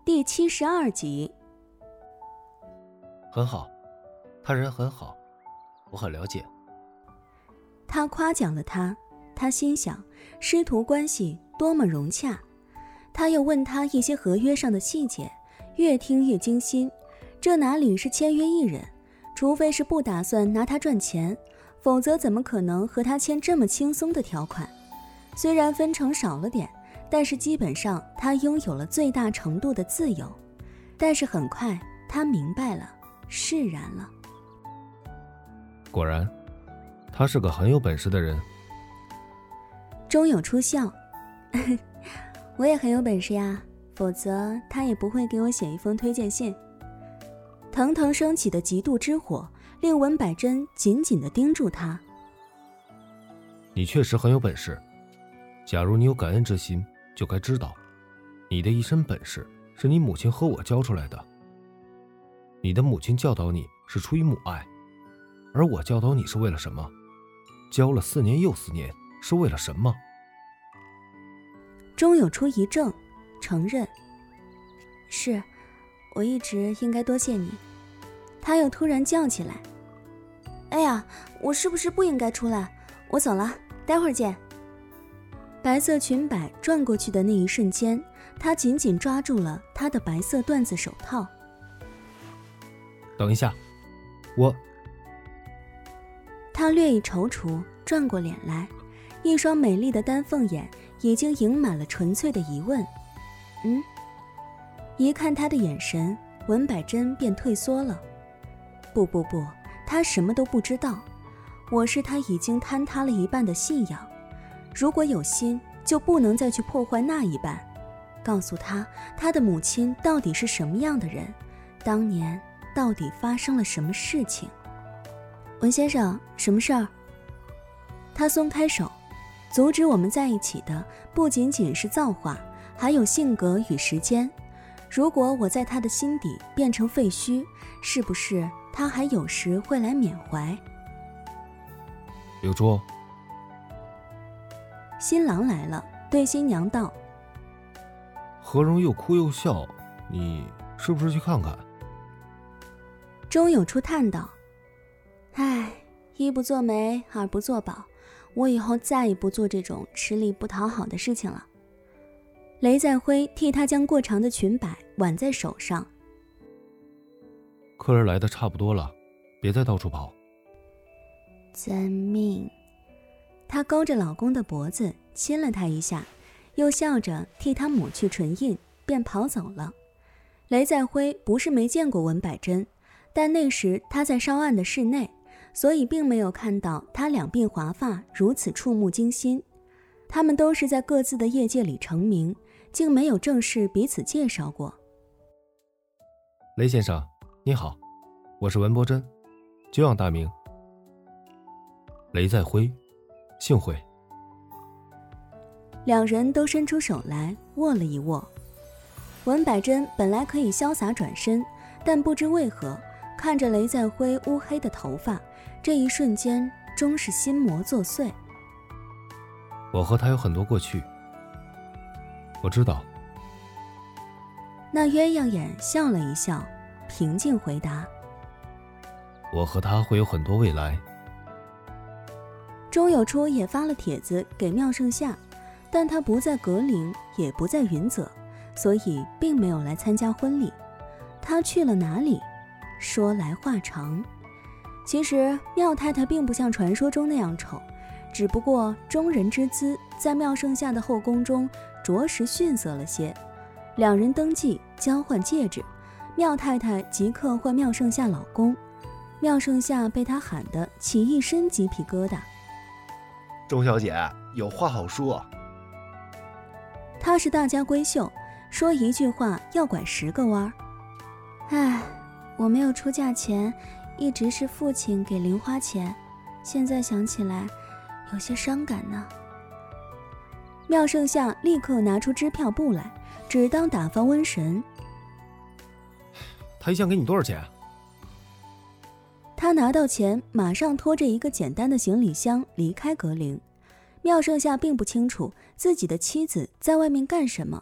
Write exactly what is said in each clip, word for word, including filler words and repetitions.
第七十二集。 很好，他人很好，我很了解。 他夸奖了他，他心想师徒关系多么融洽。他又问他一些合约上的细节，越听越惊心。这哪里是签约一人，除非是不打算拿他赚钱，否则怎么可能和他签这么轻松的条款？虽然分成少了点，但是基本上他拥有了最大程度的自由。但是很快他明白了，释然了。 果然他是个很有本事的人。 钟有初笑我也很有本事呀，否则他也不会给我写一封推荐信。腾腾升起的嫉妒之火令文百珍紧紧地盯住他。 你确实很有本事，假如你有感恩之心，就该知道你的一身本事是你母亲和我教出来的。你的母亲教导你是出于母爱，而我教导你是为了什么？教了四年又四年，是为了什么？ 钟有初一怔，承认是，我一直应该多谢你。他又突然叫起来，哎呀，我是不是不应该出来？我走了，待会儿见。白色裙摆转过去的那一瞬间，他紧紧抓住了他的白色缎子手套。 等一下，我…… 他略一踌躇，转过脸来，一双美丽的丹凤眼已经盈满了纯粹的疑问。嗯？一看他的眼神，文百珍便退缩了。不不不，他什么都不知道。我是他已经坍塌了一半的信仰，如果有心，就不能再去破坏那一半。告诉他，他的母亲到底是什么样的人，当年到底发生了什么事情。文先生，什么事儿？他松开手，阻止我们在一起的不仅仅是造化，还有性格与时间。如果我在他的心底变成废墟，是不是他还有时会来缅怀？ 刘珠， 新郎来了，对新娘道： 何荣又哭又笑，你是不是去看看？ 钟有初叹道：唉，一不做媒，二不做保，我以后再也不做这种吃力不讨好的事情了。雷在辉替他将过长的裙摆挽在手上。 客人来的差不多了，别再到处跑。 遵命。她勾着老公的脖子亲了他一下，又笑着替他抹去唇印，便跑走了。雷在辉不是没见过文百珍，但那时他在稍暗的室内，所以并没有看到他两鬓华发如此触目惊心。他们都是在各自的业界里成名，竟没有正式彼此介绍过。 雷先生你好，我是文伯珍，久仰大名。雷在辉，幸会。 两人都伸出手来握了一握。文百珍本来可以潇洒转身，但不知为何看着雷在辉乌黑的头发，这一瞬间终是心魔作祟。 我和他有很多过去。我知道。 那鸳鸯眼笑了一笑，平静回答： 我和他会有很多未来。 钟有初也发了帖子给妙盛夏，但他不在格陵，也不在云泽，所以并没有来参加婚礼。他去了哪里？说来话长。其实妙太太并不像传说中那样丑，只不过中人之姿在妙盛夏的后宫中着实逊色了些。两人登记交换戒指，妙太太即刻唤妙盛夏老公。妙盛夏被他喊得起一身鸡皮疙瘩。 钟小姐有话好说。 她是大家闺秀，说一句话要拐十个弯。唉，我没有出嫁前一直是父亲给零花钱，现在想起来有些伤感呢。妙盛夏立刻拿出支票簿来，只当打发瘟神。 他一向给你多少钱？ 他拿到钱，马上拖着一个简单的行李箱离开格陵。妙盛夏并不清楚自己的妻子在外面干什么，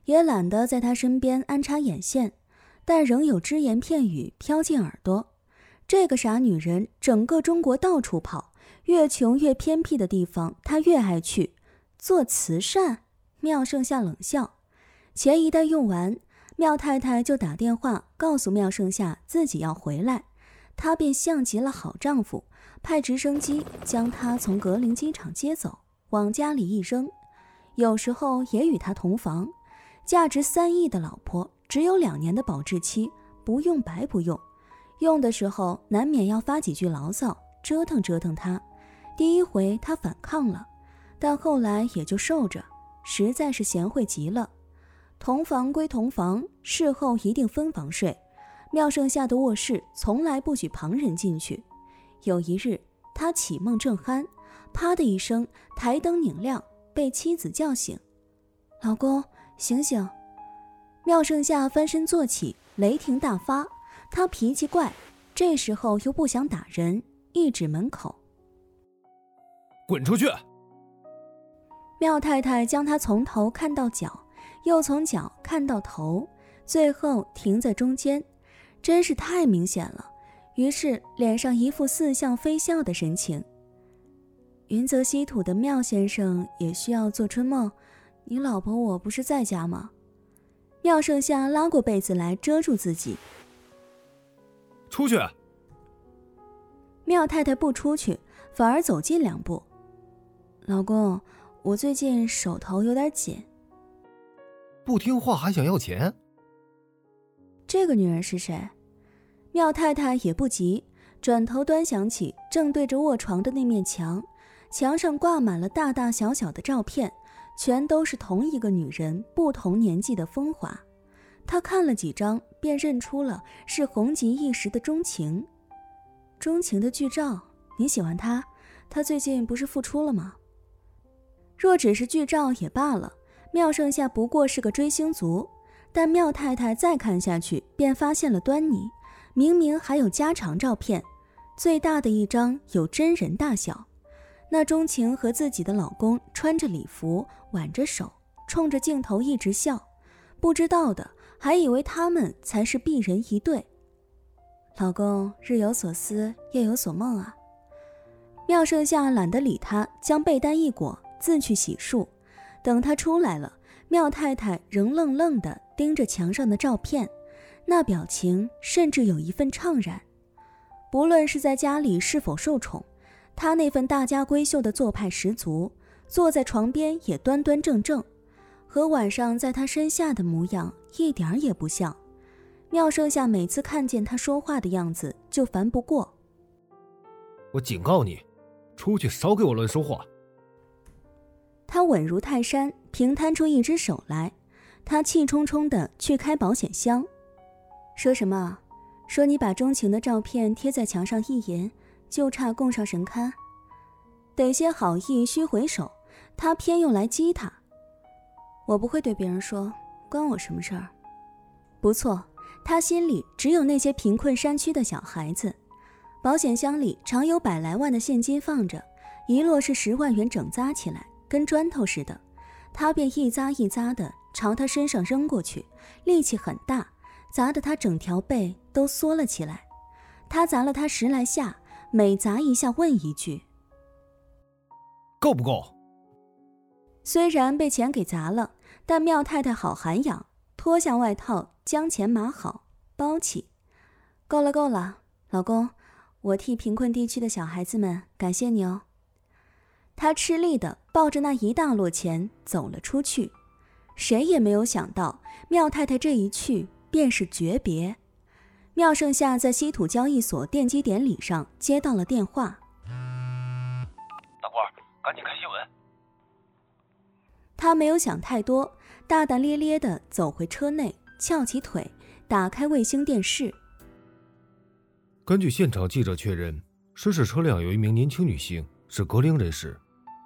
也懒得在他身边安插眼线，但仍有只言片语飘进耳朵。这个傻女人整个中国到处跑，越穷越偏僻的地方她越爱去。做慈善？妙盛夏冷笑。钱一旦用完，妙太太就打电话告诉妙盛夏自己要回来，她便像极了好丈夫，派直升机将她从格林机场接走，往家里一扔。有时候也与她同房。价值三亿的老婆，只有两年的保质期，不用白不用。用的时候难免要发几句牢骚，折腾折腾她。第一回她反抗了，但后来也就受着，实在是贤惠极了。同房归同房，事后一定分房睡。妙盛夏的卧室从来不许旁人进去。有一日，他起梦正酣，啪的一声，台灯拧亮，被妻子叫醒：“老公，醒醒！”妙盛夏翻身坐起，雷霆大发。他脾气怪，这时候又不想打人，一指门口：“ 滚出去！” 妙太太将他从头看到脚，又从脚看到头，最后停在中间，真是太明显了。于是脸上一副似笑非笑的神情。云泽稀土的妙先生也需要做春梦，你老婆我不是在家吗？妙盛夏拉过被子来遮住自己。 出去！ 妙太太不出去，反而走近两步。老公，我最近手头有点紧。 不听话还想要钱？ 这个女人是谁？妙太太也不急，转头端详起正对着卧床的那面墙，墙上挂满了大大小小的照片，全都是同一个女人不同年纪的风华。她看了几张，便认出了是红极一时的钟情。钟情的剧照，你喜欢他？他最近不是复出了吗？若只是剧照也罢了，妙盛夏不过是个追星族。但妙太太再看下去，便发现了端倪。明明还有加长照片，最大的一张有真人大小。那钟情和自己的老公穿着礼服，挽着手，冲着镜头一直笑。不知道的还以为他们才是璧人一对。老公日有所思，夜有所梦啊。妙盛夏懒得理他，将被单一裹，自去洗漱。等他出来了，妙太太仍愣愣地盯着墙上的照片，那表情甚至有一份怅然。不论是在家里是否受宠，她那份大家闺秀的做派十足，坐在床边也端端正正，和晚上在她身下的模样一点也不像。妙盛夏每次看见她说话的样子就烦不过。 我警告你，出去少给我乱说话。 他稳如泰山，平摊出一只手来。他气冲冲地去开保险箱。说什么？说你把钟情的照片贴在墙上意淫，就差供上神龛。得些好意须回首，他偏又来激他。我不会对别人说，关我什么事儿？不错，他心里只有那些贫困山区的小孩子。保险箱里常有百来万的现金放着，一摞是十万元整扎起来，跟砖头似的。他便一扎一扎的朝他身上扔过去，力气很大，砸得他整条背都缩了起来。他砸了他十来下，每砸一下问一句： 够不够？ 虽然被钱给砸了，但妙太太好涵养，脱下外套将钱码好包起。够了够了，老公，我替贫困地区的小孩子们感谢你哦。他吃力地抱着那一大摞钱走了出去。谁也没有想到，妙太太这一去便是诀别。妙盛夏在稀土交易所奠基典礼上接到了电话。 大官，赶紧看新闻。 他没有想太多，大大咧咧地走回车内，翘起腿，打开卫星电视。 根据现场记者确认，失事车辆有一名年轻女性，是格陵人士。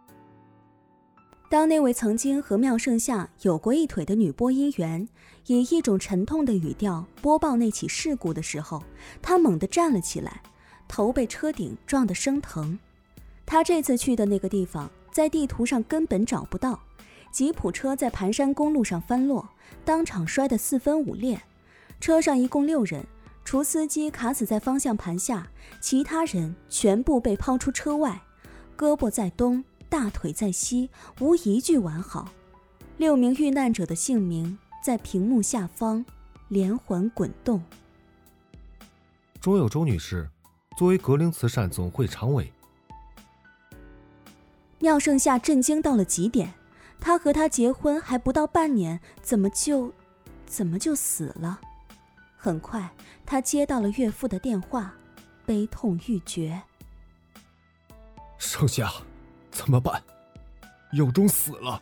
当那位曾经和妙盛夏有过一腿的女播音员以一种沉痛的语调播报那起事故的时候，他猛地站了起来，头被车顶撞得生疼。他这次去的那个地方在地图上根本找不到， 吉普车在盘山公路上翻落，当场摔得四分五裂。车上一共六人，除司机卡死在方向盘下，其他人全部被抛出车外，胳膊在东，大腿在西，无一句完好。六名遇难者的姓名在屏幕下方连环滚动。 钟有周女士，作为格林慈善总会常委。 妙盛夏震惊到了极点，他和他结婚还不到半年，怎么就怎么就死了？很快他接到了岳父的电话，悲痛欲绝。 盛夏，怎么办？有钟死了。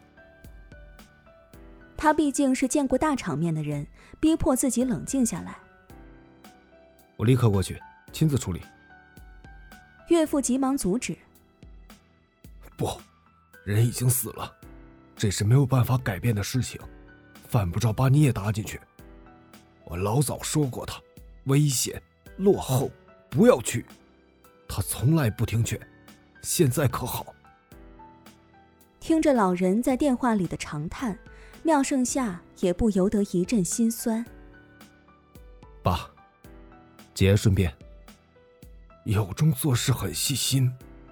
他毕竟是见过大场面的人，逼迫自己冷静下来。 我立刻过去，亲自处理。 岳父急忙阻止。 不，人已经死了，这是没有办法改变的事情，犯不着把你也搭进去。我老早说过他危险落后，不要去，他从来不听劝，现在可好？ 听着老人在电话里的长叹，妙盛夏也不由得一阵心酸。 爸，姐顺便。 有钟做事很细心。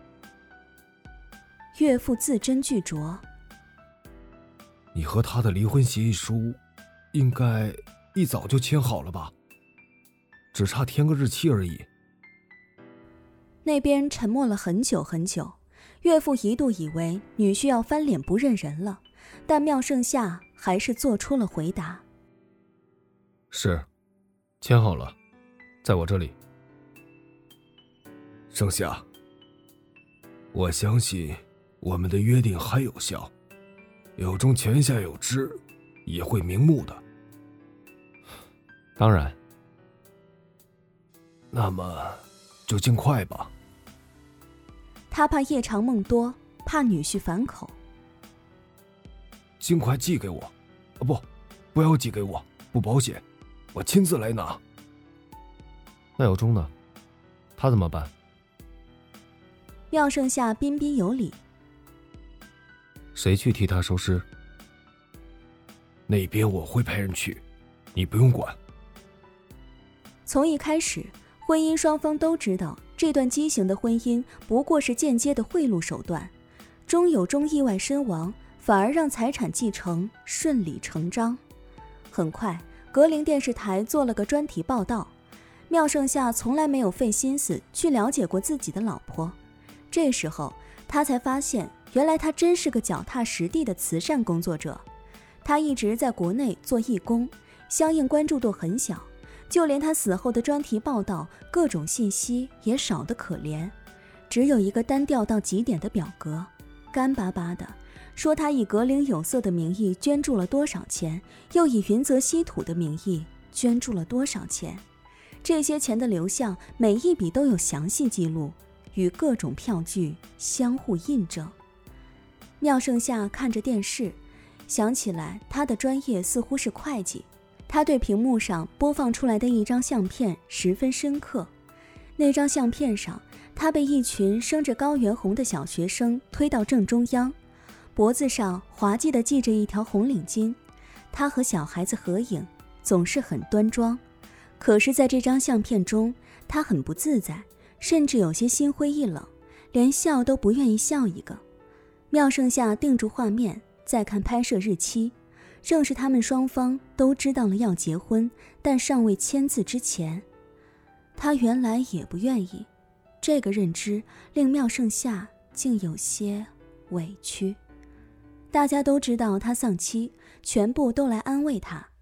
岳父字斟句酌。 你和他的离婚协议书应该一早就签好了吧？只差填个日期而已。 那边沉默了很久很久，岳父一度以为女婿要翻脸不认人了，但妙盛夏还是做出了回答。 是，签好了，在我这里。 盛夏，我相信我们的约定还有效，有钟泉下有知，也会瞑目的。 当然。 那么就尽快吧。 他怕夜长梦多，怕女婿反口。 尽快寄给我，啊不，不要寄给我，不保险，我亲自来拿。 那有钟呢？他怎么办？ 妙盛夏彬彬有礼。 谁去替他收尸？ 那边我会派人去，你不用管。 从一开始，婚姻双方都知道这段畸形的婚姻不过是间接的贿赂手段，钟有钟意外身亡，反而让财产继承顺理成章。很快，格林电视台做了个专题报道，妙盛夏从来没有费心思去了解过自己的老婆，这时候他才发现，原来他真是个脚踏实地的慈善工作者。他一直在国内做义工，相应关注度很小，就连他死后的专题报道，各种信息也少得可怜，只有一个单调到极点的表格，干巴巴的说他以格林有色的名义捐助了多少钱，又以云泽稀土的名义捐助了多少钱。这些钱的流向每一笔都有详细记录，与各种票据相互印证。妙盛夏看着电视，想起来他的专业似乎是会计，他对屏幕上播放出来的一张相片十分深刻。那张相片上，他被一群生着高原红的小学生推到正中央，脖子上滑稽地系着一条红领巾。他和小孩子合影，总是很端庄。可是在这张相片中，他很不自在，甚至有些心灰意冷，连笑都不愿意笑一个。妙盛夏定住画面，再看拍摄日期，正是他们双方都知道了要结婚，但尚未签字之前。他原来也不愿意，这个认知令妙盛夏竟有些委屈。大家都知道他丧妻，全部都来安慰他，